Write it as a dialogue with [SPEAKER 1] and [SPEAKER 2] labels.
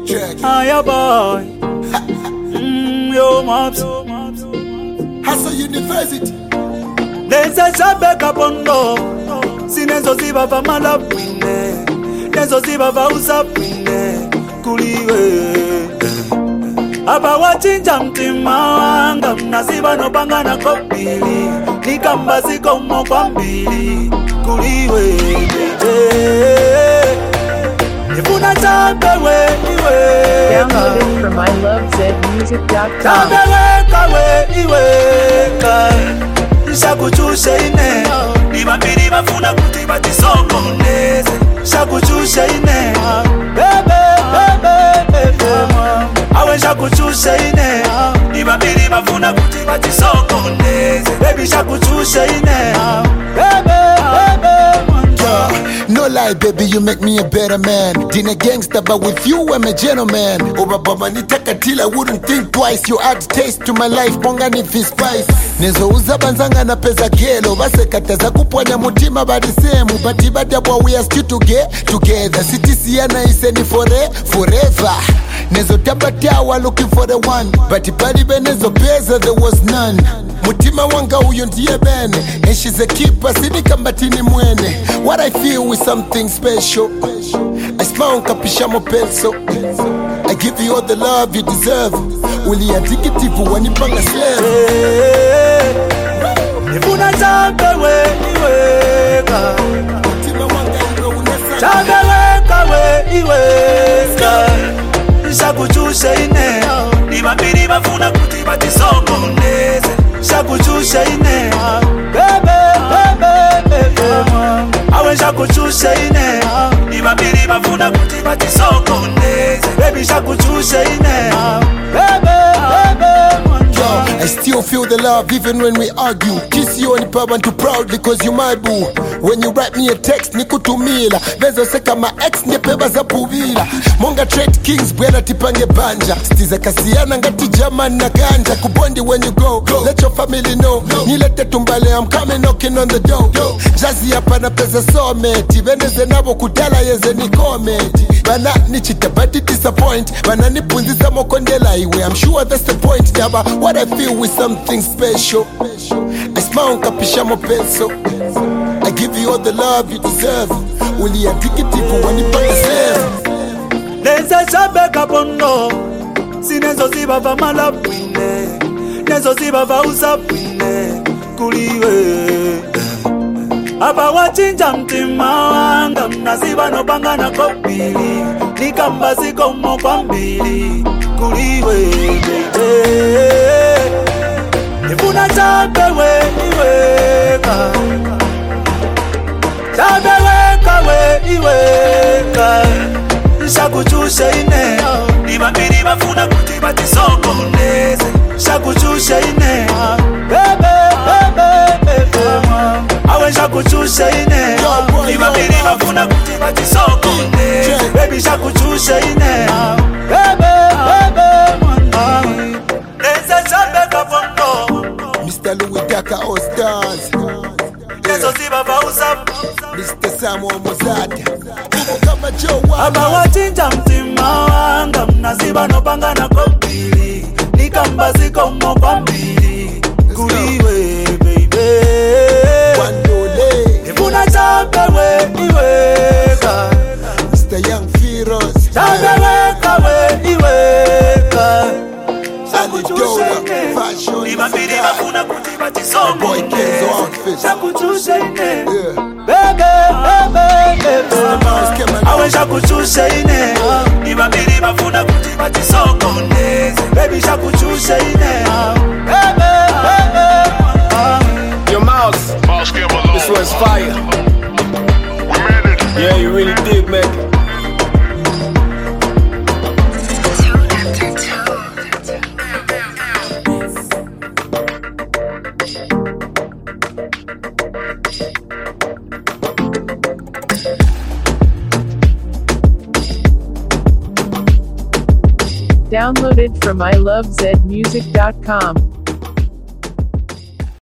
[SPEAKER 1] Hiya boy. Yo mops.
[SPEAKER 2] Hustle University.
[SPEAKER 1] Lenza shabeka pondo. Sinezo ziba va malapwine. Nezo ziba va usapwine. Kuliwe. Aba wachinja mtima wanga. Mnaziba nopanga na kopili. Nikamba ziko umo kwa mbili. Kuliwe. Nifuna chabewe iwe.
[SPEAKER 3] Downloaded from ilovezmusic.com.
[SPEAKER 1] Chabewe iwe. Shakuchushe ine. Nibambiri bafuna kuti batisongoneze. Shakuchushe ine. Bebe. Awe shakuchushe ine. Nibambiri bafuna kuti batisongoneze. Baby shakuchushe ine. Bebe.
[SPEAKER 2] No lie, baby, you make me a better man. Dina gangster, but with you, I'm a gentleman. Obama nitaka till I wouldn't think twice. You add taste to my life, bonga ni fi spice. Nezo uza banzanga na pesa kelo. Base kataza kuponya mutima badi semu. Bati badabwa we are still together. City siana iseni forever. Nezo tabatawa looking for the one. Bati badi benezo pesa there was none. Mutima wanga uyo ndiye bene. And she's a keeper, sini kambatini mwene. What I feel is something special. I smile kapisha mopeso. I give you all the love you deserve. Uli addictive wanipanga slave.
[SPEAKER 1] Nifuna chabewe iweka. Chabewe iweka. Shakuchushe ine. Nibambiri bafuna kuti batisongoneze. Shakuchushe ine. Bebe. Awe shakuchushe ine. Nibambiri bafuna kuti batisongoneze. Baby shakuchushe ine. Bebe.
[SPEAKER 2] I still feel the love even when we argue. Kiss you on the pub and too proud because you my boo. When you write me a text, nikutumila. Bezo seka ma ex nyepeba za puvila. Monga trade kings bwela tipange banja. Stiza kasiana ngati jaman na ganja. Kubondi when you go, let your family know. Nilete tumbale, I'm coming knocking on the door. Jazzy hapa na pesa someti. Veneze nabo kudala yeze ni komedi. Bana nichita badi disappoint. Bana nipunzisa mokondela iwe. I'm sure that's the point. Yaba, what I feel is something special. I smile kapisha mopeso. I give you all the love you deserve. Uli addictive wanipanga slave.
[SPEAKER 1] Lenza shabeka pondo. Sinezo ziba va malapwine. Nezo ziba va usapwine. Kuliwe. Aba wachinja mtima wanga. Mnaziba nopanga na kopili. Nikamba ziko umo kwa mbili. Kuliwe. Nifuna chabewe iweka. Chabewe iweka. Shakuchushe ine. Nibambiri bafuna kuti batisongoneze. Shakuchushe ine. Bebe. Awe shakuchushe ine. Nibambiri bafuna kuti batisongoneze. Baby shakuchushe ine. Bebe. Lenza shabeka pondo.
[SPEAKER 2] Mr. Louis Daka All Stars.
[SPEAKER 1] Nezo ziba va usapu.
[SPEAKER 2] Mr. Samuel Mozada. Kama Joe
[SPEAKER 1] Aba wachinja mtima wanga. Mnaziba nopanga na kopili. Nikamba ziko umo kwa mbili. Kuliwe baby.
[SPEAKER 2] Wandole.
[SPEAKER 1] Nifuna chabewe iweka.
[SPEAKER 2] Mr. Young Firos.
[SPEAKER 1] Chabewe iweka.
[SPEAKER 2] Shakuchushe ine. Fashion.
[SPEAKER 1] Nibambiri bafuna kuti
[SPEAKER 2] Boy Kenzo
[SPEAKER 1] batisongoneze.
[SPEAKER 2] outfit.
[SPEAKER 1] Shakuchushe ine.
[SPEAKER 2] Yeah.
[SPEAKER 1] Bebe.
[SPEAKER 2] Mouse came
[SPEAKER 1] Awe shakuchushe ine. Nibambiri bafuna kuti batisongoneze. Baby shakuchushe ine. Bebe.
[SPEAKER 4] Your mouse, this one's fire. Yeah, you really did, man.
[SPEAKER 3] Downloaded from ilovezmusic.com.